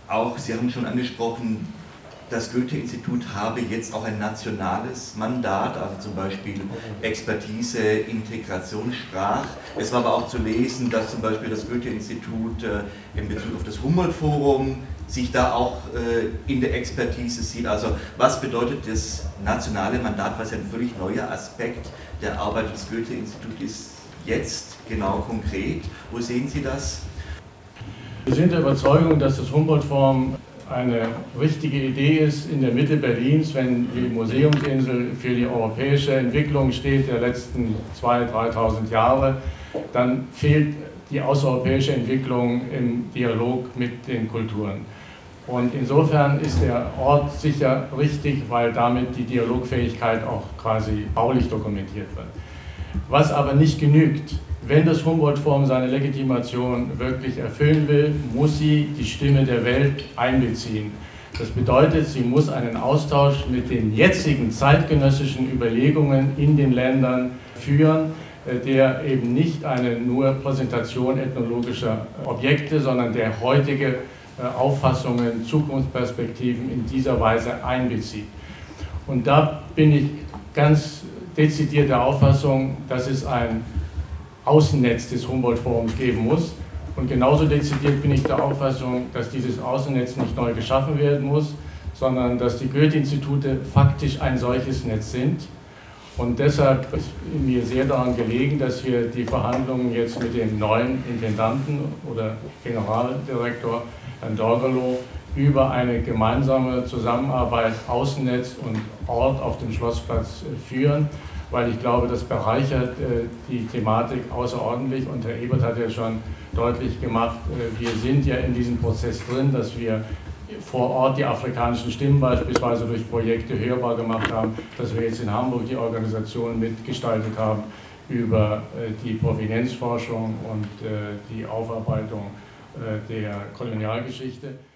auch, Sie haben schon angesprochen, das Goethe-Institut habe jetzt auch ein nationales Mandat, also zum Beispiel Expertise, Integration, Sprach. Es war aber auch zu lesen, dass zum Beispiel das Goethe-Institut in Bezug auf das Humboldt-Forum sich da auch in der Expertise sieht. Also was bedeutet das nationale Mandat, was ein völlig neuer Aspekt der Arbeit des Goethe-Instituts ist, jetzt genau konkret? Wo sehen Sie das? Wir sind der Überzeugung, dass das Humboldt-Forum eine richtige Idee ist in der Mitte Berlins, wenn die Museumsinsel für die europäische Entwicklung steht der letzten 2.000, 3.000 Jahre, dann fehlt die außereuropäische Entwicklung im Dialog mit den Kulturen. Und insofern ist der Ort sicher richtig, weil damit die Dialogfähigkeit auch quasi baulich dokumentiert wird. Was aber nicht genügt. Wenn das Humboldt-Forum seine Legitimation wirklich erfüllen will, muss sie die Stimme der Welt einbeziehen. Das bedeutet, sie muss einen Austausch mit den jetzigen zeitgenössischen Überlegungen in den Ländern führen, der eben nicht eine nur Präsentation ethnologischer Objekte, sondern der heutige Auffassungen, Zukunftsperspektiven in dieser Weise einbezieht. Und da bin ich ganz dezidiert der Auffassung, dass es ein Außennetz des Humboldt-Forums geben muss. Und genauso dezidiert bin ich der Auffassung, dass dieses Außennetz nicht neu geschaffen werden muss, sondern dass die Goethe-Institute faktisch ein solches Netz sind. Und deshalb ist mir sehr daran gelegen, dass wir die Verhandlungen jetzt mit dem neuen Intendanten oder Generaldirektor, Herrn Dorgalow, über eine gemeinsame Zusammenarbeit Außennetz und Ort auf dem Schlossplatz führen, weil ich glaube, das bereichert die Thematik außerordentlich und Herr Ebert hat ja schon deutlich gemacht, wir sind ja in diesem Prozess drin, dass wir vor Ort die afrikanischen Stimmen beispielsweise durch Projekte hörbar gemacht haben, dass wir jetzt in Hamburg die Organisation mitgestaltet haben über die Provenienzforschung und die Aufarbeitung der Kolonialgeschichte.